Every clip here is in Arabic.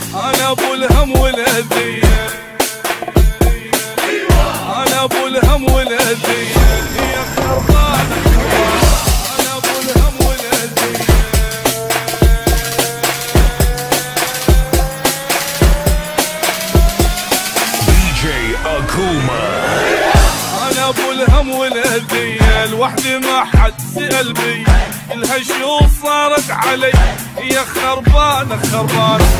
انا ابو الهم والاذية، انا ابو الهم والاذية، يا خربان انا ابو الهم والاذية. DJ Akuma. انا ابو الهم والاذية، لوحدي ما حد سأل بي، كل هالشوف صارت علي، يا خربانة خربانة.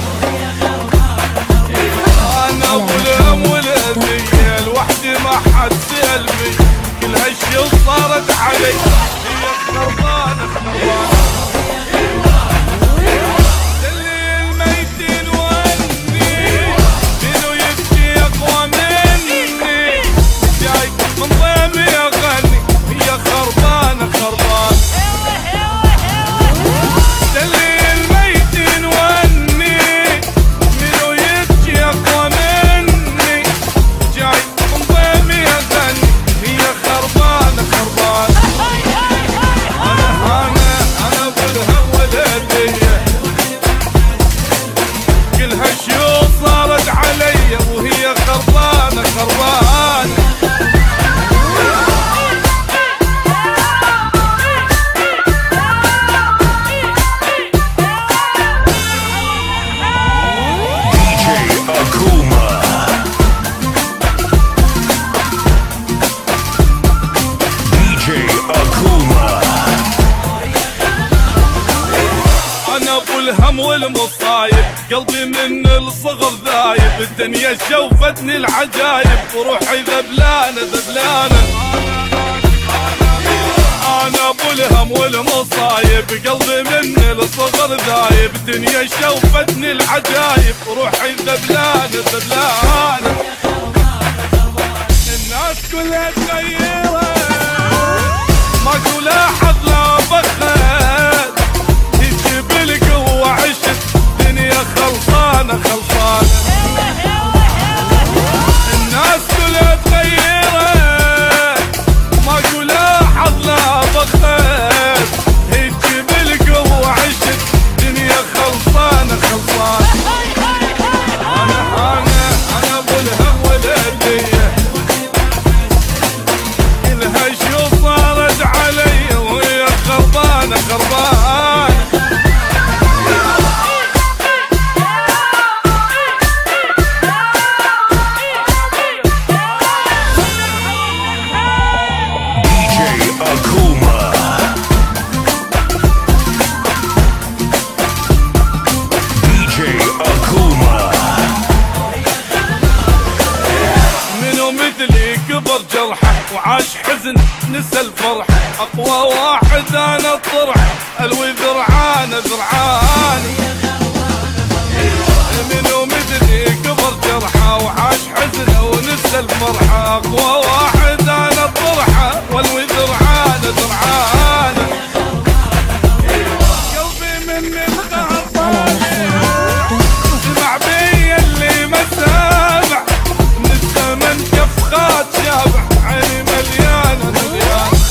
انا ابو الهم والاذية، لوحدي ما حد سأل بي، كل هالشوف صارت علي، يا خربانة خربانة. الهم والمصايب، قلبي من الصغر ذايب، الدنيا شوفتني العجايب، وروحي ذبلانة ذبلانة. انا ابو الهم والمصايب، قلبي من الصغر ذايب، الدنيا شوفتني العجايب، وروحي ذبلانة ذبلانة. الناس كلها تغيرت، ماكو لا حظ لا بخت، تجيب القوة عشت دنيا خلصانة خلصانة. الناس كلها تغيرت، ماكو لا حظ لا بخت، تجيب القوة عشت دنيا خلصانة خلصانة. انا ابو الهم والاذية، كل هالشوف صارت علي، وهي خربانة خربانة. كبر جرحه وعاش حزن نسى الفرح، اقوى واحد انا الطرح، الوي ذرعان ذرعان. منو مثلي كبر جرحه وعاش حزن ونسى الفرح، اقوى واحد انا الطرح، والوي ذرعان ذرعان. قلبي من القهر سمع بي اللي ما سامع، من الزمن كفخات شابع، عيني مليانة مليانة.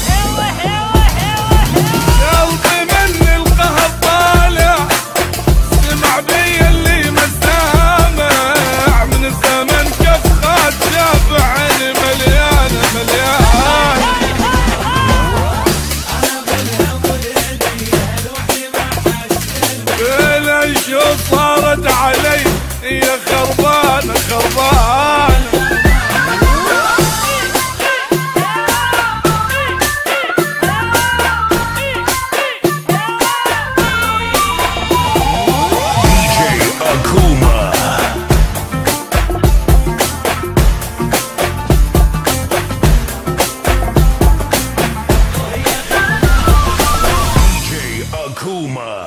قلبي من القهر طالع، سمع بي اللي ما سامع، من الزمن كفخات شابع، عيني مليانة مليانة. بلا شوف صارت علي، يا خربانة خربانة. Akuma.